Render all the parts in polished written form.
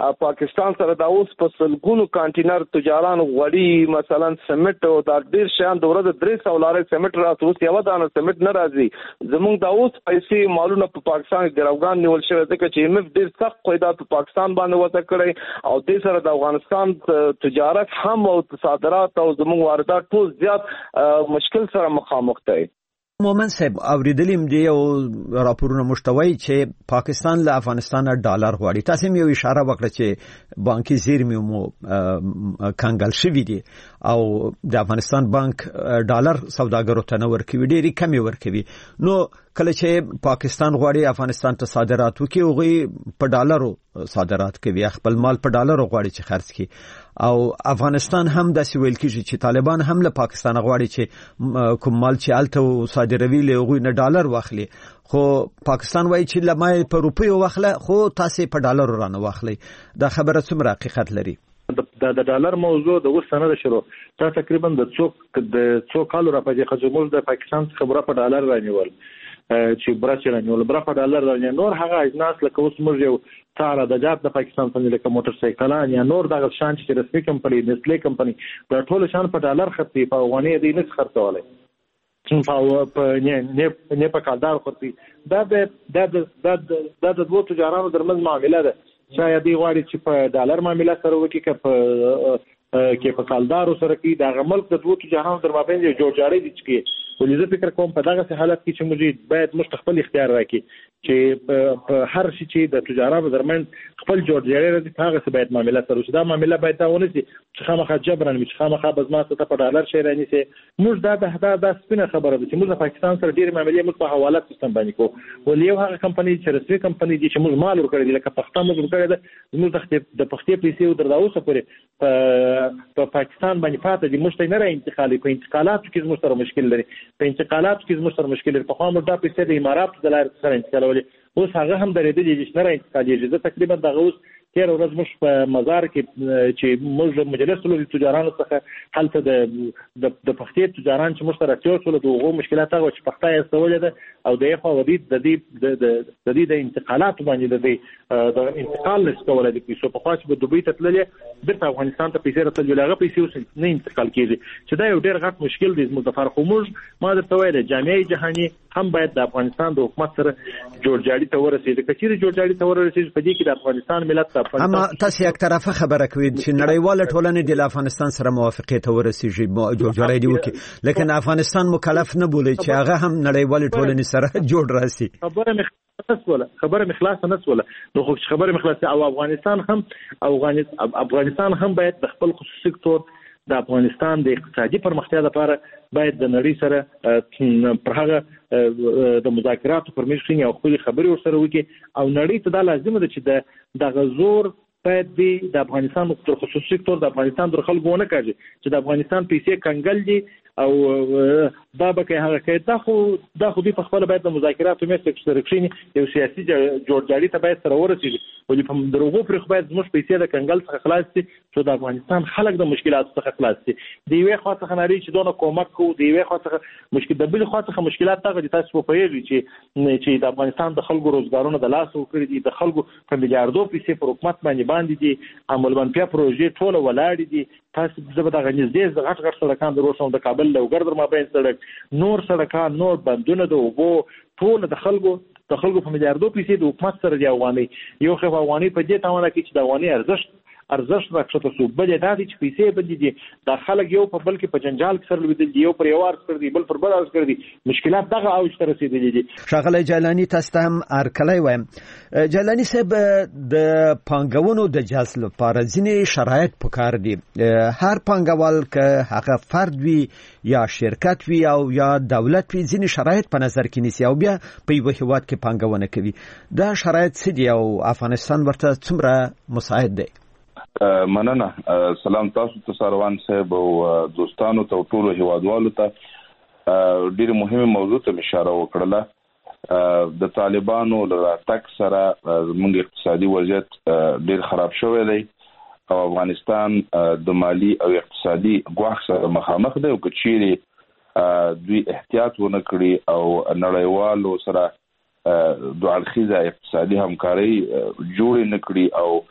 پاکستان سره دا اوس په سلګونو کانټینر تجاران غوړي مثلا سیمنټ او دا ډیر شان د ورځې 300 لارې سیمنټ راځي اوس یو دانه سیمنټ نه راځي زموږ دا اوس پیسې مالونه په پاکستان کې ګراوګان نیول شوی ځکه چې ایم اف ډیر سخت قیدات په پاکستان باندې وته کړی او د سره د افغانستان تجارت هم او صادرات او زموږ واردات ټول زیات مشکل سره مخامخ دي. مومن صاحب اوریدلیم دی او راپورونه مشتوي چې پاکستان له افغانستان ډالر غواړي. تاسو یې اشاره وکړه چې بانکي زیرمې مو کنګل شوی دي او د افغانستان بانک ډالر سوداګرو ته نه ورکوي ډېری کم ورکوي. نو کله چې پاکستان غواړي افغانستان ته صادرات وکړي او په ډالرو صادرات کوي خپل مال په ډالرو غواړي چې خرڅ کړي او افغانستان هم د سویل کې چې طالبان هم له پاکستان غواړي چې کوم مال چې الته صادروي له غوي نه ډالر واخلي خو پاکستان وایي چې لمای په روپیو واخله خو تاسو په ډالر رانه واخلي. دا خبره څومره حقیقت لري؟ د ډالر موضوع د اوس سند شروع تا تقریبا د څو کالو را پدې خځمول د پاکستان خبره په ډالر رانیول چې برچ رانیول برا په ډالر رانیول نور هغه اجناس لکه اوس موږ یو تاره د جات د پاکستان په لکه موټر سایکلان یا نور دغه شان چې رسمي کمپنی نسلې کمپنی د ټول شان په ډالر خرڅي په افغاني دی نه خرڅولای په نه په کالدار خرڅي دا د دوه تجارانو درمن معامله ده شاید دی غواړي چې په ډالر معامله سره وکړي کې په کالدارو سره کې د غمل د دوه تجارانو درمابین جوړجاړي دي چې ولې زه فکر کوم په دغه حالت کې چې موږ باید مستقبل اختیار راکړي چې په هر شي چې د تجارانو درمن خپل جوړجاړي راځي هغه څه باید معامله سره وشي. دا معامله باید دا ونه شي چې خامخا جبران وي چې خامخا بزماسته ته په ډالر شي راني سي موږ دا سپینه خبره ده چې موږ د پاکستان سره ډېر معاملې موږ په حوالات سیستم باندې کوو ولې یو هغه کمپنی چې رسمي کمپنی دي چې موږ مال ورکړي دي لکه پښتون موږ ورکړي ده موږ د پښتې پیسې ودرځاو پورې په پاکستان باندې پاتې دي موږ ته نه را انتقالي په انتقالاتو کې موږ سره مشکل لري په انتقالاتو کې موږ سره مشکل لري په خامو دا پیسې د امارات د لارې سره انتقالولې اوس هغه هم درېدلې چې نه را انتقالېږي زه تقریبا دغه اوس تیر ورځ موږ په مزار کې چې موږ مجلس له تجارانو څخه هلته د پښتې تجاران چې موږ سره راځي د هغو مشکلات هغه چې پښتای استولې ده او د یو ودی د دې د انتقالات باندې د انتقال نسکول د پیسو په خاص په دوبۍ ته تللې د افغانستان ته پیسې راځي لغه پیسې نه انتقال کیږي چې دا یو ډېر غټ مشکل دی زموږ لپاره خو موږ ما درته ویل جامعه جهاني هم باید د افغانستان د حکومت سره جوړجاړي ته ورسېږي کچېرې جوړجاړي ته ورسېږي په دې کې د افغانستان ملت اما تاسو یک طرفه خبره کوي چې نړیواله ټولنه د افغانستان سره موافقه ته ورسېږي جوړجاړي دی وکي لیکن افغانستان مکلف نه بولی چې هغه هم نړیواله ټولنه سره جوړ راسي. خبره مخلاصه نسوله نو خو خبره مخلاصه او افغانستان هم باید د خپل خصوصي سکتور د افغانستان د اقتصادي پرمختیا لپاره باید د نړۍ سره پر هغه د مذاکراتو پر میز کې او خپل خبرې ورسره وکړي او نړۍ ته دا لازم ده چې د غزور باید د افغانستان خصوصي سکتور د افغانستان در خلکو ونه کاږي چې د افغانستان پیسې کنګل دي او دا به کې هغه کې دا خو په خپل باید د مذاکراتو مې سکشن یو سیاسي جوړجاړي ته باید سره ورسېږي ولې په دروغو پر خو باید زموږ پیسې د کنګل څخه خلاص شي چې د افغانستان خلک د مشکلاتو څخه خلاص شي دی یو خاصه خناري چې دونه کومک کو دی یو خاصه مشکل د بل خاصه مشکلات ته تاسو په پیږي چې د افغانستان د خلکو روزګارونه د لاس وکړي دي د خلکو په میلیارډو پیسې پر حکومت باندې دي عمل باندې پروژې ټول ولاړ دي تاسو زبده غنځدې د غټ سړکان د روشن د کابل لوګر در مابین سړک نور سړکان نور بندونه د اوبو ټول د خلکو په میلیارډو پیسې د حکومت سره دی افغاني یو خو افغاني په دې تاونه کې چې د افغاني ارزښت راکښته شو بل دا دي چې پیسې بندي دي د خلک یو په بل کې په جنجال کې سره لیدل یو پر یو ارز کړ دي بل پر بل ارز کړ دي مشکلات دغه اوج ته رسیدلي دي. شغله جیلانی تاسو هم ارکلای وایم جیلانی صاحب د پانګونو د جذب لپاره ځینې شرایط پکار دي هر پانګوال که هغه فرد وي یا شرکت وي او یا دولت وي ځینې شرایط په نظر کې نیسي او بیا په یو هیواد کې پانګونه کوي دا شرایط څه دي او افغانستان ورته څومره مساعد دی؟ مننه سلام تاسو ته سروان صاحب او دوستانو ته ټول هیوادوالو ته ډېر مهمه موضوع ته اشاره وکړه د طالبانو راتګ سره موږ اقتصادي وضعیت ډېر خراب شوی دی او افغانستان د مالی او اقتصادي ګواښ سره مخامخ دی او کچېرې دوی احتیاط ونه کړي او نړیوالو سره دوه اړخیزه اقتصادي همکاري جوړ نه کړي او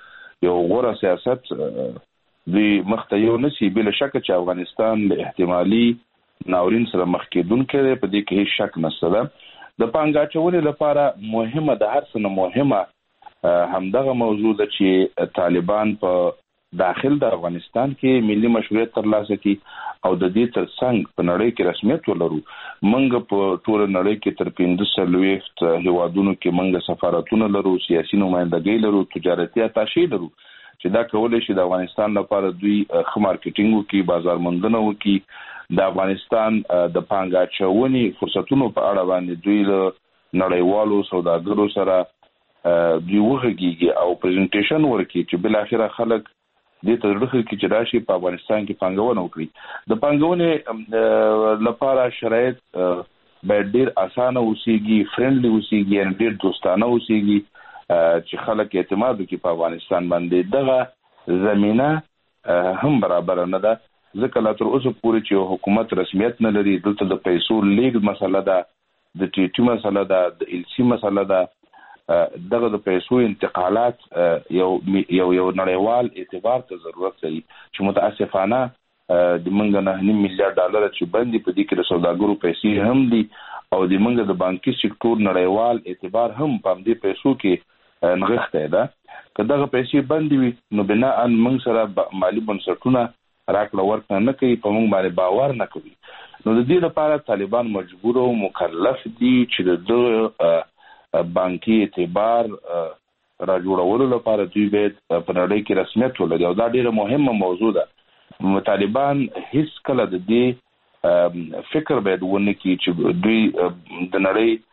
یو غوره سیاست دوی مخته یو نسی بل شک چې افغانستان له احتمالي ناورین سره مخ کېدونکې دی، په دې کې هیڅ شک نشته ده. د پانګه اچونې لپاره مهمه د هر څه نه مهمه همدغه موضوع ده چې طالبان په داخل د افغانستان کې ملي مشروعیت ترلاسه کړي او د دې ترڅنګ په نړۍ کې رسمیت ولرو. موږ په ټول نړۍ کې تر 15 هیوادونو کې موږ سفارتونه لرو، سیاسي نمائندګۍ لرو، تجارتي اتاشې لرو چې دا کولای شي د افغانستان لپاره دوی ښه مارکیټینګ وکړي، بازار موندنه وکړي، د افغانستان د پانګه اچونې فرصتونو په اړه باندې دوی له نړیوالو سوداګرو سره دوی وغږیږي او پریزنټیشن ورکړي چې بل اخره خلک دې ته ورخه کې چې راشي په افغانستان کې پانګونه وکړي. د پانګونې لپاره شرایط باید ډیر اسانه اوسېږي، فرندلي اوسېږي، یعنی ډیر دوستانه اوسېږي چې خلک اعتماد وکړي په افغانستان باندې. دغه زمينه هم برابر نه ده، ځکه لا تر اوسه پورې چې حکومت رسمیت نه لري. دلته د پیسو لیږد مسله ده، د ټي ټي مسله ده، د ال سي مسله ده. دغه د پیسو انتقالات یو نړیوال اعتبار ته ضرورت لري چې متاسفانه د منګ نه $9 میلیارډ چې باندې په دې کې د سوداګرو پیسې هم دي او د منګ د بانکي سکتور نړیوال اعتبار هم په دې پیسو کې نغښته ده. که دغه پیسې باندې وي نو بنا ان موږ سره مالی بنسټونه راکړه ورکړه نه کوي، په موږ باندې باور نه کوي. نو د دې لپاره طالبان مجبور او مکلف دي چې د بانکي اعتبار را جوړولو لپاره دوی باید په نړۍ کې رسمیت ولري او دا ډیره مهمه موضوع ده. طالبان هیڅ کله د دې فکر باید ونه کړي چې دوی د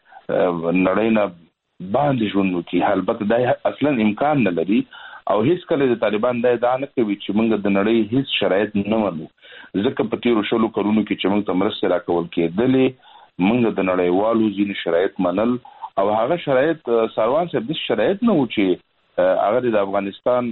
نړۍ نه باندې ژوند وکړي. البته دا اصلا امکان نه لري او هیڅ کله د طالبان دا ادعا نه کوي چې موږ د نړۍ هیڅ شرایط نه منو، ځکه په تیرو شلو کلونو کې چې موږ ته مرستې راکول کېدلې موږ د نړیوالو ځینې شرایط منل او هغه شرایط سروان صاحب د شرایط نه و چې هغه د افغانستان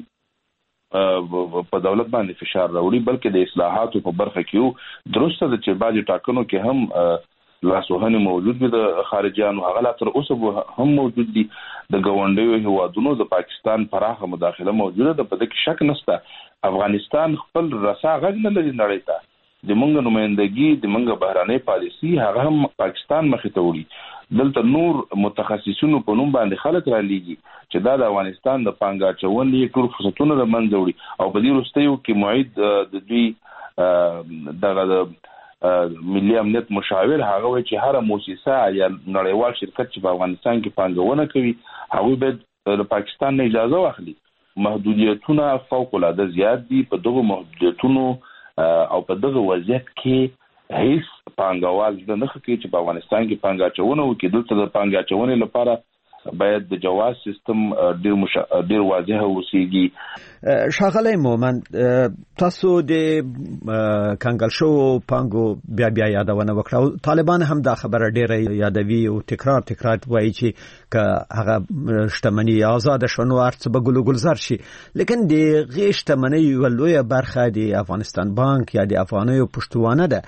په دولت باندې فشار راوړي، بلکې د اصلاحاتو په برخه کې درسته د چې باج ټاکنو کې هم لاسوهنه موجود دي، د خارجيانو هغه لا تر اوسه هم موجود دي، د ګاونډیو هیوادونو د پاکستان پراخه مداخله موجوده ده، په دې کې شک نشته. افغانستان خپل رسا غږ نه لري نړۍ ته، د منګ نمائندګي د منګ بهراني پالیسي هغه هم پاکستان مخې ته وړي. دلته نور متخصصینو په نوم باندې خلک را لیږي چې دا د افغانستان د پانګه اچونې ټول فرصتونه له منځه وړي او په دې وروستیو کې معید د دوی دغه ملي امنیت مشاور هغه وایي چې هر مؤسسه یا نړیوال شرکت چې په افغانستان کې پانګونه کوي هغه باید د پاکستان نه اجازه واخلي. محدودیتونه فوق العاده زیات دي. په دغه محدودیتونو او په دغه وضعیت کې هیڅ پانګوال د نخ کې چې په افغانستان کې پانګه اچونه وکړي. دلته د پانګه اچونې لپاره باید د جواز سیستم ډیر واضح اوسېږي. ښاغلی مومند، تاسو د کنګل شو پانګو بیا یادونه وکړه. طالبان هم دا خبره ډیره یادوي او تکرار وایي چې که هغه شتمني آزاد شونه ارڅ به ګلزار شي، لیکن د غي شتمني یو لوی برخه د افغانستان بانک یا د افغانیو پښتوانه ده،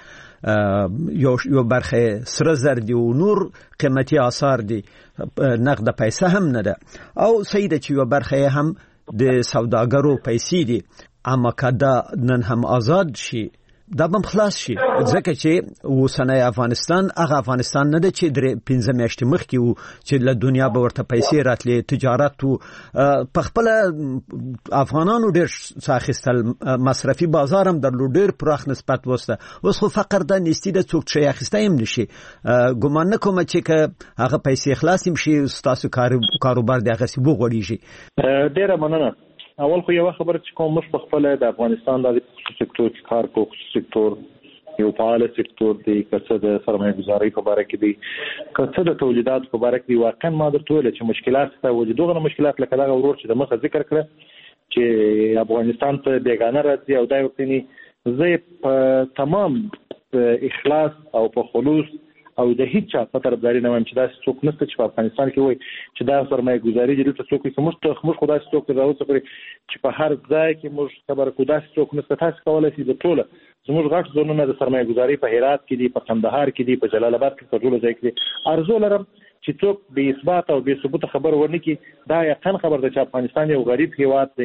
یو برخه سره زر دي او نور قیمتي آثار دي، نقد پیسې هم نه ده او سیده چې یو برخه هم د سوداګرو پیسې دي. اما کدا نن هم آزاد شي دا بم خلاص شي، ځکه چې وسنۍ افغانستان هغه افغانستان نه ده چې د 15 میاشتې مخکې وو چې له دنیا به ورته پیسې راتلې، تجارت په خپل افغانانو ډېر ساخستل، مصرفي بازار هم درلود، ډېر پراخ نسبت وسته. اوس خو فقر د نيستي د څوک شي اخیسته هم نشي. ګومان نه کوم چې هغه پیسې خلاص هم شي تاسو کاروبار د هغه سی وګړيږي. ډېر مننه. اول خو یو خبر چې کوم مش په خپل د افغانستان د سکتور کې کار کوي، سکتور یو فعال سکتور دی، کڅه د سرمایه گذاري په اړه کې دی، کڅه د تولیدات په اړه کې دی. واقعا ما درته ویل چې مشکلات ته وجودغه مشکلات لکه دا ورور چې د مخه ذکر کړ چې افغانستان ته بیگانه راځي او دا یو زه په تمام اخلاص او په خلوص او د هیڅ په طرفداري نه وایم چې دا څوک نشته چې په افغانستان کې وای چې دا سرمایه گذاري دي ته څوک چې موږ خدای څوک راوځي چې په هر ځای کې موږ خبر کو دا څوک نشته. تاسو کولای شئ د ټوله زموږ غټ زونونه د سرمایه گذاري په هرات کې دي، په کندهار کې دي، په جلال آباد کې، په ټول ځای کې دي. ارزو لرم چې څوک به اثبات او به ثبوت خبر ورنکي. دا یقین خبر ده چې افغانستان یو غریب هیواد دی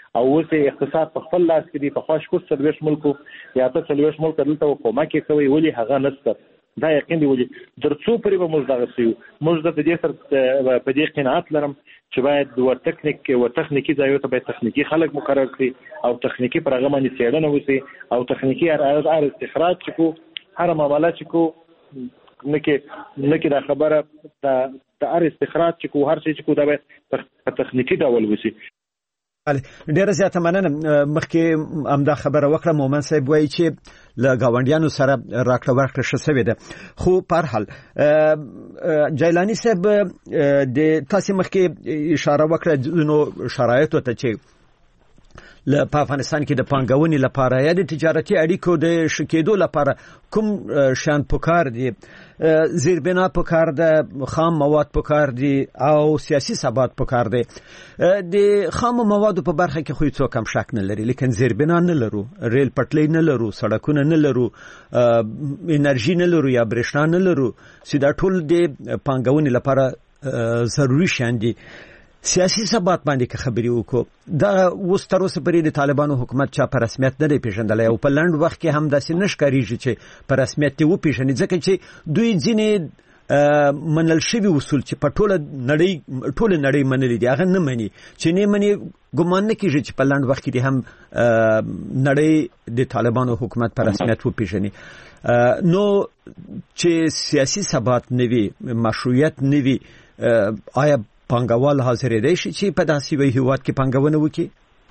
او اوس اقتصاد په خپل لاس کې دی. په خوا شپږ څلوېښت ملکو یا اته څلوېښت ملک دلته کومک کوي، ولې هغه نشته؟ دا یقین دی ولې تر څو پورې به موږ دغه سیو. موږ د دې سره په دې قناعت لرم چې باید تخنیکی ځایو ته باید تخنیکی خلک مقرر کړي او تخنیکی پر هغه باندې څېړنه وشي او تخنیکی هر استخراج چې کو هر معامله چې کو نکي دا خبره د هر استخراج چې کو هر څه چې کو دا باید په تخنیکی ډول وشي. ډیره زیاته مننه. مخکې همدا خبره وکړه مومن صاحب وایي چې له ګاونډیانو سره راکړه ورکړه ښه شوې ده، خو په هر حال جیلاني صاحب د تاسو مخکې اشاره وکړه نو شرایطو ته چې په افغانستان کې د پانګونې لپاره یا د تجارتي اړیکو د شکېدو لپاره کوم شان پکار دي؟ زیربنا پکار ده، خام مواد پکار دي او سیاسي ثبات پکار دي. د خام موادو په برخه کې خو هیڅ کم شک نه لري، لیکن زیربنا نه لرو، ریل پټلۍ نه لرو، سړکونه نه لرو، انرژي نه لرو یا برېښنا نه لرو، چې دا ټول د پانګونې لپاره ضروري شیان دي. سیاسي ثبات باندې که خبرې وکړو، دا اوس تر اوسه پورې د طالبانو حکومت چا په رسمیت نه دی پیژندلی او په لنډ وخت کې هم داسې نه ښکارېږي چې په رسمیت یې وپېژني، ځکه چې دوی ځینې منل شوي اصول چې په ټوله نړۍ منلي دي هغه نه مني، چې نه مني ګمان نه کېږي چې په لنډ وخت کې هم نړۍ د طالبانو حکومت په رسمیت وپېژني. نو چې سیاسي ثبات نه وي، مشروعیت نه وي، آیا پانګوال حاضر دی چې په داسې وی هیواد کې پانګونه وکړي؟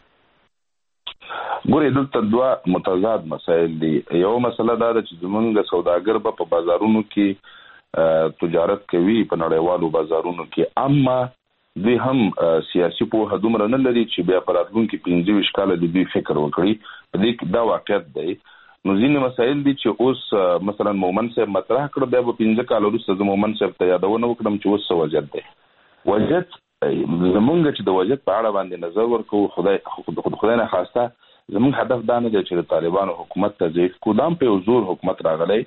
ګورې دلته دوه متضاد مسایل دي. یو مسله دا ده چې زمونږ سوداګر به په بازارونو کې تجارت کوي په نړیوالو بازارونو کې، اما دوی هم سیاسي پوهه دومره نه لري چې بیا په راتلونکي 25 کاله د دوی فکر وکړي. په دې کې دا واقعیت دی. نو ځینې مسایل دي چې اوس مثلا مومن صاحب مطرح کړ، بیا به 15 کال وروسته زه مومن صاحب ته یادونه وکړم چې اوس څه وضعیت دی. وضعیت زمونږ چې د وضعیت په اړه باندې نظر ورکوو، خدای نه خواسته زمونږ هدف دا نه دی چې د طالبانو حکومت ته ضعیف کړو. دا هم په یو زور حکومت راغلی.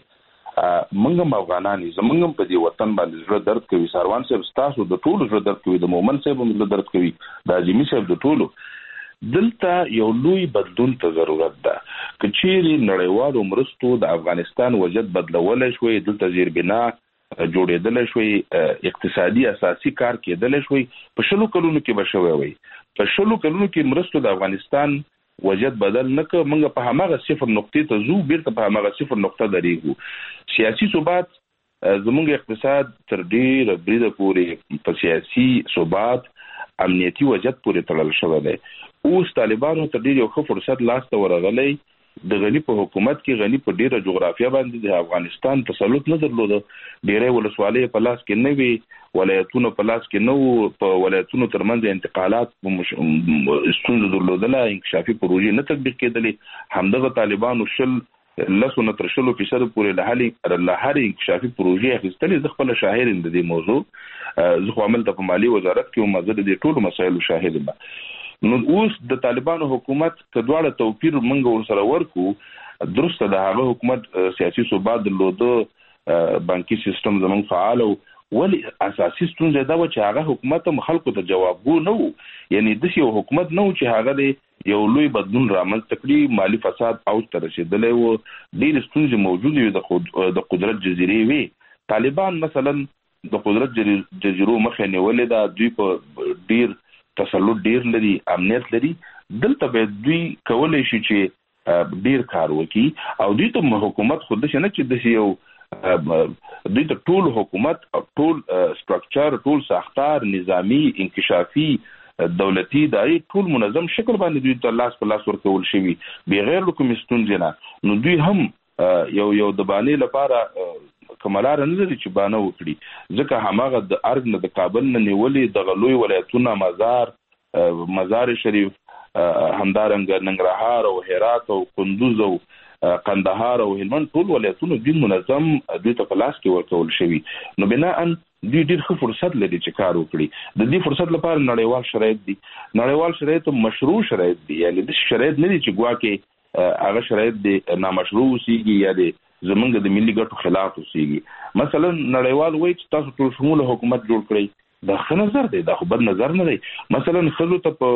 موږ هم افغانان یو، زمونږ هم په دې وطن باندې زړه درد کوي. ساروان صاحب ستاسو د ټولو زړه درد کوي، د مومن صاحب هم زړه درد کوي، د اعظمي صاحب د ټولو. دلته یو لوی بدلون ته ضرورت ده. که چیرې نړیوالو مرستو د افغانستان وضعیت بدلولی شوی، دلته زیربنا جوړېدلی شوی، اقتصادي اساسي کار کېدلی شوی، په 20 کلونو کې به شوی وي. په 20 کلونو کې مرستو د افغانستان وضعیت بدل نه کړ، موږ په هماغه صفر نقطې ته ځو، بیرته په هماغه صفر نقطه درېږو. سیاسي ثبات زموږ اقتصاد تر ډېره بریده پورې په سیاسي ثبات امنیتي وضعیت پورې تړل شوی دی. اوس طالبانو ته ډېر یو ښه فرصت لاسته ورغلی. د غنی په حکومت کې غنی په ډیره جغرافیه باندې د افغانستان تسلط نه درلوده. ډیره ولسوالۍ په لاس کې نه وي، ولایتونه په لاس کې نه وو، په ولایتونو ترمنځ انتقالات ستونزه درلودله، انکشافي پروژې نه تطبیق کېدلې. همدغه طالبانو 10 تر 20% پورې له هر انکشافي پروژې اخیستلې. زه خپل شاهد د دې موضوع، زه خو عملته په مالي وزارت کې وم، زه د دې ټولو مسایلو شاهد یم. نو اوس د طالبانو حکومت که دواړه توپیر منګ ورسره ورکو، درسته د هغه حکومت سیاسي ثبات درلوده، بانکي سیستم زمونږ فعال او ولی اساسي ستونزه دا و چې هغه حکومت هم خلکو ته جوابګو نه وو. یعنی داسې یو حکومت نه و چې هغه یو لوی بدلون رامنځته کړي. مالي فساد اوج ته رسېدلی و، ډېرې ستونزې موجودې وې د قدرت جزیرې وې. طالبان مثلا د قدرت جزیرو مخه نیولې ده، دوی په ډېر تسلط ډیر لري، امنیت لري. دلته به دوی کولای شي چې ډیر کار وکړي او دوی ته حکومت خود څه نه چې د یو دوی ته ټول حکومت او ټول سټرکچر، ټول ساختار نظامی، انکشافي، دولتي اداري ټول منظم شکل باندې دوی ته لاس په لاس ورکول شوی بغیر له کوم ستونزې نه. نو دوی هم یو د باندې لپاره کملار نه لري چې بانه وکړي، ځکه هماغه د ارګ نه د کابل نه نیولې د غلوی ولایتونه مزار شریف، همدارنګه ننګرهار او هرات او کندوز او قندهار او هلمند ټول ولایتونه دوی منظم دوی ته په لاس کې ورکول شوي. نو بناء دوی ډېر ښه فرصت لري چې کار وکړي. د دې فرصت لپاره نړیوال شرایط دي، نړیوال شرایط مشروع شرایط دي. یعنی د شرایط نه دي چې ګواکې هغه شرایط دي نامشروع اوسېږي یا د زمونږ د ملي ګټو خلاف اوسېږي. مثلا نړیوال وایي چې تاسو ټول شموله حکومت جوړ کړئ، دا ښه نظر دی، دا خو بد نظر نه دی. مثلا ښځو ته په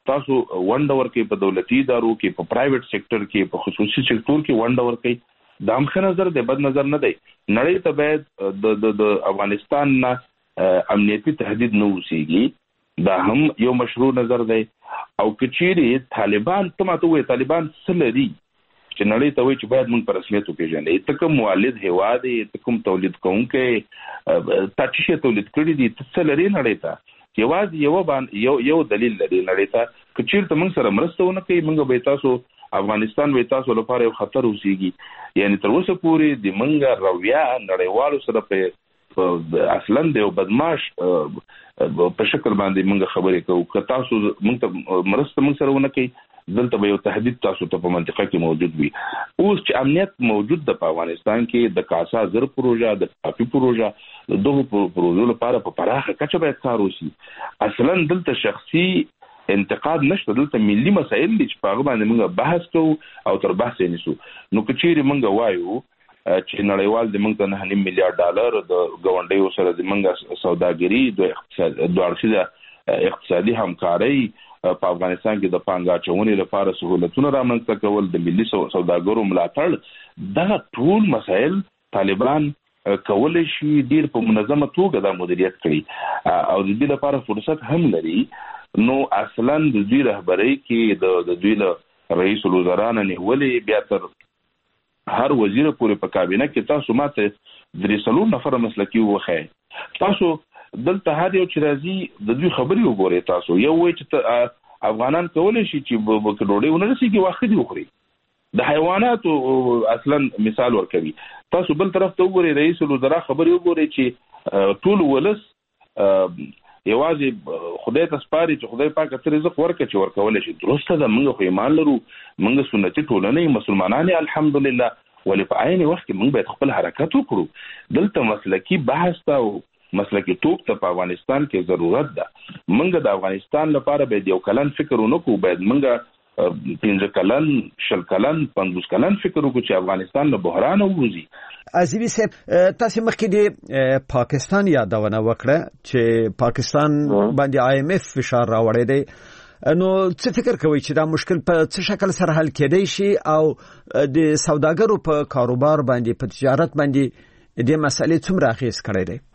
تاسو ونډه ورکړئ په دولتي ادارو کې، په پرایویټ سېکټر کې، په خصوصي سېکټر کې ونډه ورکړئ. دا هم ښه نظر دی، بد نظر نه دی. نړۍ ته باید د افغانستان نه امنیتي تهدید نه اوسېږي، دا هم یو مشروع نظر دی. او کچېرې طالبان ته ماته وایي طالبان څه لري چې نړۍ ته وایي چې باید موږ په رسمیت وپېژنئ. ته کوم مولد هېواد یې، ته کوم تولید کوونکی، تا څه شی تولید کړي دي، ته څه لري نړۍ ته؟ یوازې یو دلیل لري نړۍ ته. که چېرته موږ سره مرسته ونه کوي، موږ به تاسو افغانستان به تاسو لپاره یو خطر اوسېږي. یعنی تر اوسه پورې د موږ رویه نړیوالو سره په اصلا د یو بدمعاش په شکل باندې موږ خبرې کوو. که تاسو موږ ته مرسته موږ سره ونه کوي، دلته به یو تهدید تاسو ته په منطقه کې موجود وي. اوس چې امنیت موجود د په افغانستان کې د کاسا زر پروژه، د کافي پروژه، دغه پروژو لپاره په پراخه کچه باید کار وشي. اصلا دلته شخصي انتقاد نشته، دلته ملي مسایل دي چې په هغه باندې موږ بحث کوو او تر بحث یې نیسو. نو که چیرې موږ وایو چې نړیوال د موږ ته $9 ملیارډ د ګاونډیو سره د موږ سوداګري د اړخیزه اقتصادي همکارۍ په افغانستان کې د پانګه اچونې لپاره سهولتونه رامنځته کول، د ملي سوداګرو ملاتړ، دغه ټول مسایل طالبان کولی شي ډیر په منظمه توګه دا مدیریت کړي او د دې لپاره فرصت هم لري. نو اصلا د دوی رهبرۍ کې د دوی له رئیس الوزرا نه نیولې بیا تر هر وزیر پورې په کابینه کې تاسو ماته 3 نفر مسلکي وخی. تاسو دلته هر یو چې راځي د دوی خبرې وګورئ. تاسو یو وایي چې افغانان کولی شي چې ډوډۍ ونه رسېږي واښه دې وخوري، د حیواناتو اصلا مثال ورکوي. تاسو بل طرف ته وګورئ، رئیس الوزرا خبرې وګورئ چې ټول ولس یوازې خدای ته سپاري چې خدای پاک ته رزق ورکړي چې ورکولی شي. درسته ده، موږ خو ایمان لرو، موږ سنتي ټولنه مسلمانان الحمدلله، ولې په عین وخت کې موږ باید خپل حرکت وکړو. دلته مسلکي بحث ته او مسلکي توپ ته په افغانستان کې ضرورت ده. موږ د افغانستان لپاره باید یو کلن فکر ونه کړو، باید موږ 15 کلن، 20 کلن، 50 کلن فکر وکړو چې افغانستان له بحران ووځي. عزیزي صاحب، تاسو مخکې د پاکستان یادونه وکړه چې پاکستان باندې IMF فشار راوړی دی. نو څه فکر کوئ چې دا مشکل په څه شکل سره حل کېدای شي او د سوداګرو په کاروبار باندې، په تجارت باندې دې مسئلې څومره اغېز کړی دی؟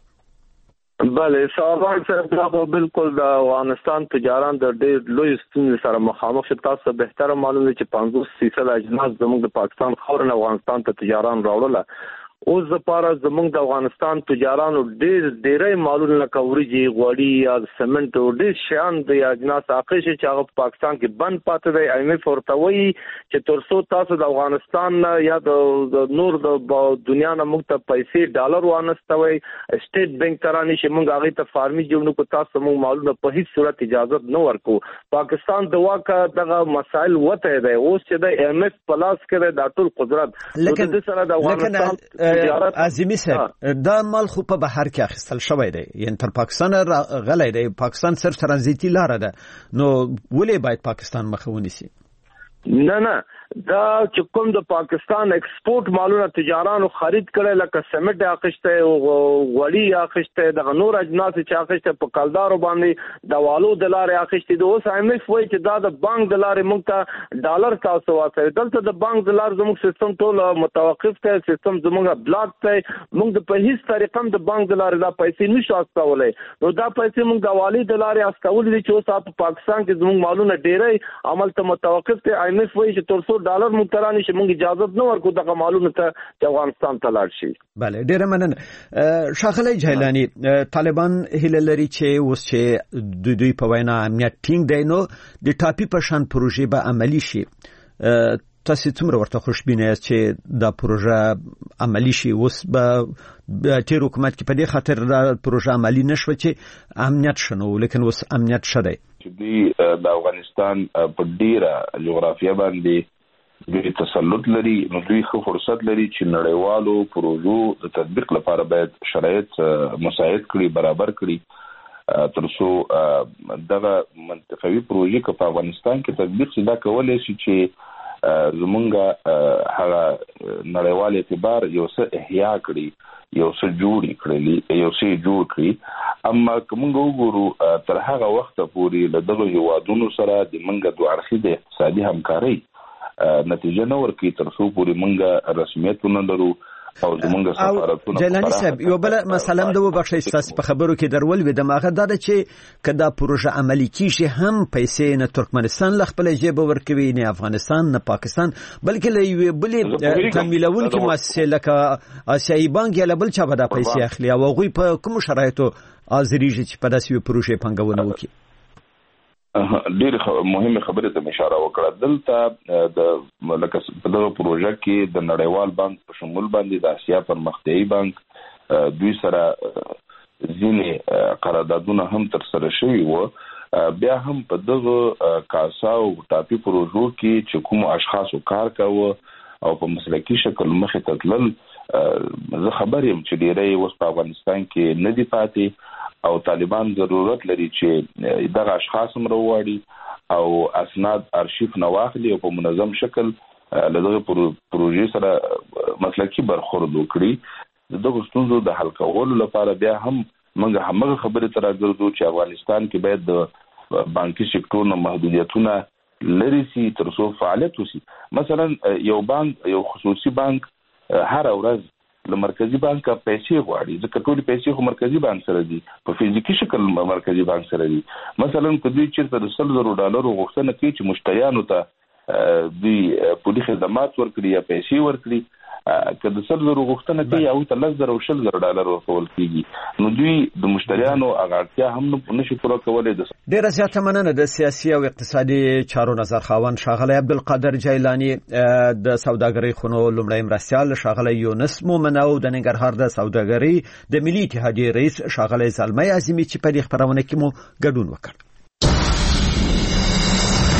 بله صاحب صاحب بالکل د افغانستان تجاران د ډېر لوی ستونزې سره مخامخ شي. تاسو بهتره معلوم دي چې 50% اجناس زموږ د پاکستان خاورې نه افغانستان ته تجاران راوړل. اوس لپاره زموږ د افغانستان تجارانو ډېرې مالونه لکه وریجې، غوړي یا سمنټ او ډېر شیان د اجناس اخیش چې هغه په پاکستان کې بند پاتې دی. IMF ورته وایي چې تر څو تاسو د افغانستان یا د نور د دنیا نه موږ ته پیسې ډالر وانستوي، سټیټ بانک ته رانشي، موږ هغې ته فارمي جوړ نکړو، تاسو موږ مالونه په هیڅ صورت اجازه نه ورکو. پاکستان د واکه دغه مسایل وته دی. اوس چې د IMF په لاس کې دی دا ټول قدرت، د سره د افغانستان عظیمی صاحب دا مال خو په بهر کې اخیستل شوی دی، یعنی تر پاکستان غلی دی. پاکستان صرف ترانزیتي لاره ده، نو ولې باید پاکستان مخه ونیسي؟ نه دا چې کوم د پاکستان ایکسپورټ مالونه تجارانو خرید کړي لکه سمټ اخیسته او غوړي اخیسته، د نور اجناس چې اخیسته په کلدارو باندې د والو د لارې اخیسته. د اوس IMF وایي چې دا د بانک د لارې موږ ته ډالر تاسو واچوي. دلته د بانک د لارې زموږ سیستم ټول متوقف دی، سیستم زموږ بلاک دی. موږ په هیڅ طریقه د بانک د لارې دا پیسې نشو استولای. نو دا پیسې موږ د والي د لارې استول دي چې اوس په پاکستان کې زموږ مالونه ډېرې عمل ته متوقف دي. IMF وایي چې تر څو ډالر موږ ترانه شي موږ اجازه نه ورکو دغه معلومه ته چې افغانستان ته لاړ شي. بله ډیره مننه. ښاغلی جیلانی، طالبان هیله لري چې اوس چې دوی په وینا امنیت ټینګ دی نو د ټاپي په شان پروژې به عملي شي. تاسو څومره ورته خوشبینه یاست چې دا پروژه عملي شي؟ اوس به تیر حکومت کې په دې خاطر دا پروژه عملي نشوه چې امنیت شنو، لیکن اوس امنیت شته. چې د افغانستان په ډیره جغرافیه باندې دوی تسلط لري، نو دوی ښه فرصت لري چې نړیوالو پروژو د تطبیق لپاره باید شرایط مساعد کړي، برابر کړي، تر څو دغه منطقوي پروژې که په افغانستان کې تطبیق شي دا کولی شي چې زمونږ هغه نړیوال اعتبار یو څه احیا کړی یو څه جوړ کړی اما کومه وګورو تر هغه وخت پورې له دغه هیوادونو سره د منګه دوه اړخیزه اقتصادي همکاري نتیجه نه ورکړي تر څو پورې منګه رسمیتونه لرو او زمونږ سفارتونه. جیلانی صاحب یو بل مثلا د وبخښي تاسو په خبرو کې درول و د ماغه دا چې کدا پروژه عملی کیږي هم پیسې نه ترکمنستان ل خپل جیب ورکوي نه افغانستان نه پاکستان بلکې له یو بل تمویلون کې مؤسسه لکه آسیایي بانک یا بل چا به د پیسې اخلي او غوي په کوم شرایطو ازریږي چې په داسې پروژه پنګونه وکړي. ډېر مهمه خبره ته اشاره وکړه. دلته د لکه په دغه پروژه کې د نړیوال بانک په شمول باندې د آسیا پرمختیایي بانک دوی سره ځینې قراردادونه هم تر سره شوي وو. بیا هم په دغه کاسا او ټاپي پروژو کې چې کوم اشخاصو کار کاوه او په مسلکي شکل مخې ته تلل، زه خبر یم چې ډېری اوس په افغانستان کې نه دي پاتې او طالبان ضرورت لري چې دغه اشخاص هم راوړي او اسناد ارشیف نه واخلي او په منظم شکل له دغه پروژې سره مسلکي برخورد وکړي. دغه ستونزو د حل کولو لپاره بیا هم موږ همغه خبرې تر راځو چې افغانستان کې باید د بانکي سکتور نه محدودیتونه لري سي تر څو فعالیت وشي. مثلا یو خصوصي بانک هر ورځ له مرکزی بانک پیسې غواړي، ځکه ټول پیسې خو مرکزی بانک سره دي، په فزیکی شکل مرکزی بانک سره دي. مثلا کله چې د $100,000 غوښتنه کوي چې مشتریانو ته دوی پولی خدمات ورکړي یا پیسې ورکړي، که د $100,000 غوښتنه کوي او ته $10,000 او $20,000 ورکول کیږي، نو دوی د مشتریانو اړتیا هم نشي پوره کولای. ډیره زیاته مننه د سیاسي او اقتصادي چارو نظر خاوند ښاغلی عبدالقادر جیلانی، د سوداګرۍ خونو لومړی مرستیال ښاغلی یونس مومن او د ننګرهار د سوداګرۍ د ملي اتحادیې رئیس ښاغلی زلمی عظیمي چې په دې خبرونه کې مو ګډون وکړ.